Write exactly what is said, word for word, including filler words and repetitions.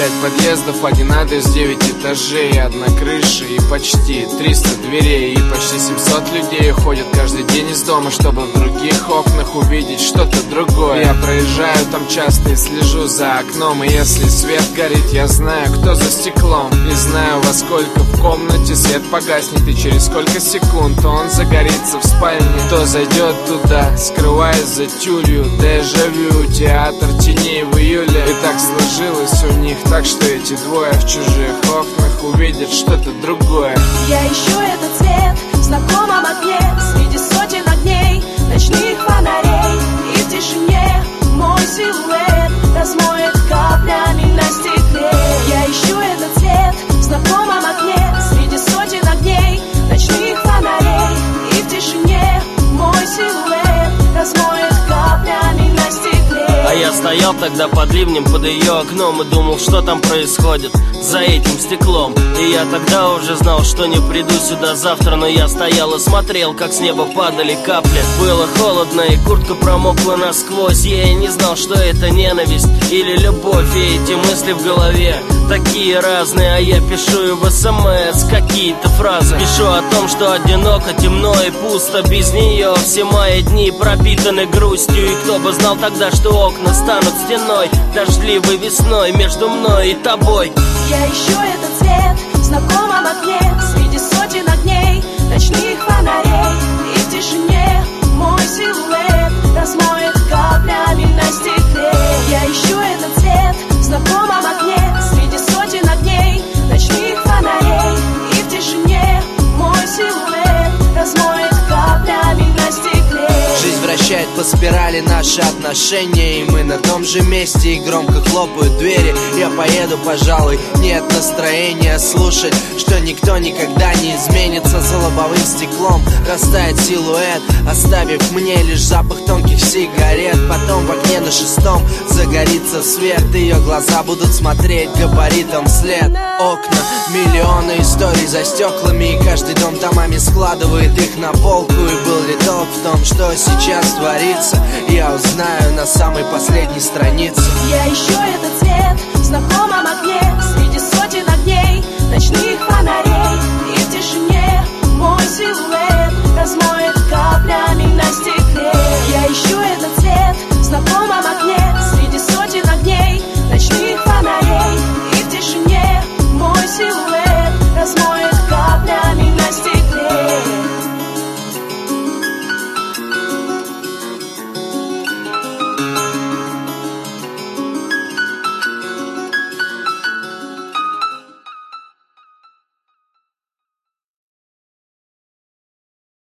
Пять подъездов, один адрес, девять этажей, одна крыша и почти триста дверей. И почти семьсот людей ходят каждый день из дома, чтобы в других окнах увидеть что-то другое. Я проезжаю там часто и слежу за окном, и если свет горит, я знаю, кто за стеклом. Не знаю, во сколько в комнате свет погаснет и через сколько секунд он загорится в спальне. Кто зайдет туда, скрываясь за тюлью. Дежавю, театр теней в июле. И так сложилось у них, так что эти двое в чужих окнах увидят что-то другое. Я ищу этот цвет в знакомом окне, среди сотен огней, ночных фонарей. И в тишине мой силуэт размоет каплями на стекле. Я ищу этот цвет в знакомом окне, среди сотен огней, ночных фонарей. И в тишине мой силуэт размоет каплями на стекле. А я стоял тогда под ливнем, под ее окном, и думал, что там происходит за этим стеклом. И я тогда уже знал, что не приду сюда завтра, но я стоял и смотрел, как с неба падали капли. Было холодно, и куртка промокла насквозь. Я и не знал, что это ненависть или любовь. И эти мысли в голове такие разные, а я пишу и в СМС какие-то фразы. Пишу о том, что одиноко, темно и пусто без нее. Все мои дни пропитаны грустью. И кто бы знал тогда, что окна станут стеной дождливой весной между мной и тобой. Я ищу этот цвет в знакомом окне, среди сотен огней, ночных фонарей. И в тишине мой силуэт размоет каплями на стекле. Я ищу этот цвет в знакомом окне, среди сотен огней, ночных фонарей. И в тишине мой силуэт размоет каплями на стекле. Жизнь вращает по спирали наши отношения, и мы на том же месте, и громко хлопают двери. Я поеду, пожалуй, нет настроения слушать, что никто никогда не изменится. За лобовым стеклом растает силуэт, оставив мне лишь запах тонких сигарет. Потом в окне на шестом загорится свет, ее глаза будут смотреть габаритом вслед. Окна, миллионы историй за стеклами, и каждый дом домами складывает их на полку. И был ли толк в том, что сейчас творится, я узнаю на самой последней странице. Я ищу этот цвет в знакомом окне, среди сотен огней, ночных фонарей. И в тишине мой силуэт размоет каплями на стекле. Я ищу этот